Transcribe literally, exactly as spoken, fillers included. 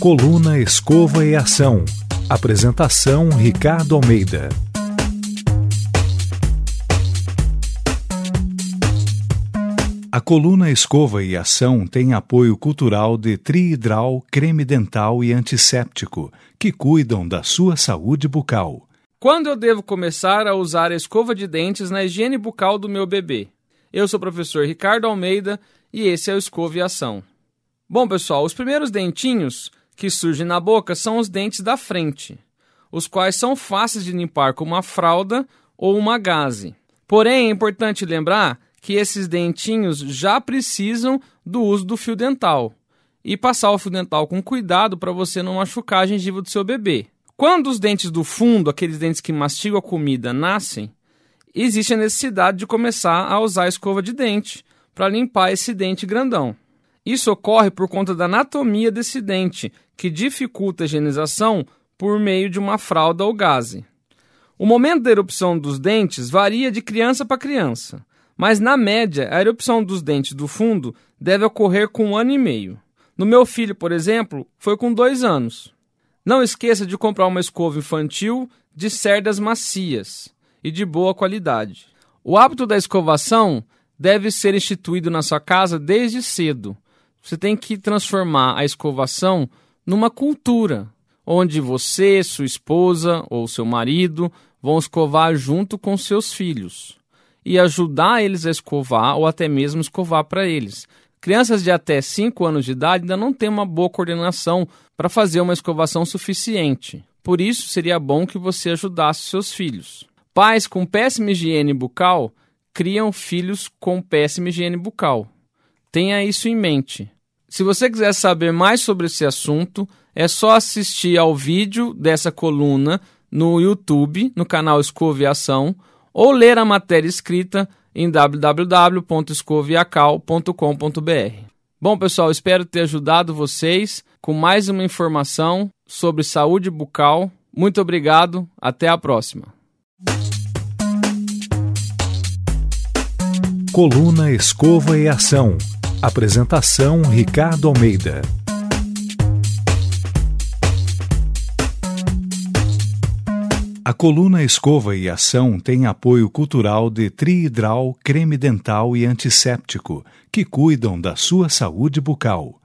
Coluna Escova e Ação. Apresentação Ricardo Almeida. A coluna Escova e Ação tem apoio cultural de Triidral, creme dental e antisséptico, que cuidam da sua saúde bucal. Quando eu devo começar a usar a escova de dentes na higiene bucal do meu bebê? Eu sou o professor Ricardo Almeida e esse é o Escova e Ação. Bom, pessoal, os primeiros dentinhos que surgem na boca são os dentes da frente, os quais são fáceis de limpar com uma fralda ou uma gaze. Porém, é importante lembrar que esses dentinhos já precisam do uso do fio dental e passar o fio dental com cuidado para você não machucar a gengiva do seu bebê. Quando os dentes do fundo, aqueles dentes que mastigam a comida, nascem, existe a necessidade de começar a usar a escova de dente para limpar esse dente grandão. Isso ocorre por conta da anatomia desse dente, que dificulta a higienização por meio de uma fralda ou gaze. O momento da erupção dos dentes varia de criança para criança, mas na média a erupção dos dentes do fundo deve ocorrer com um ano e meio. No meu filho, por exemplo, foi com dois anos. Não esqueça de comprar uma escova infantil de cerdas macias e de boa qualidade. O hábito da escovação deve ser instituído na sua casa desde cedo. Você tem que transformar a escovação numa cultura, onde você, sua esposa ou seu marido vão escovar junto com seus filhos e ajudar eles a escovar ou até mesmo escovar para eles. Crianças de até cinco anos de idade ainda não têm uma boa coordenação para fazer uma escovação suficiente. Por isso, seria bom que você ajudasse seus filhos. Pais com péssima higiene bucal criam filhos com péssima higiene bucal. Tenha isso em mente. Se você quiser saber mais sobre esse assunto, é só assistir ao vídeo dessa coluna no YouTube, no canal Escova e Ação, ou ler a matéria escrita em w w w ponto escoviacal ponto com ponto b r. Bom, pessoal, espero ter ajudado vocês com mais uma informação sobre saúde bucal. Muito obrigado, até a próxima. Coluna Escova e Ação. Apresentação Ricardo Almeida. A coluna Escova e Ação tem apoio cultural de Triidral, creme dental e antisséptico, que cuidam da sua saúde bucal.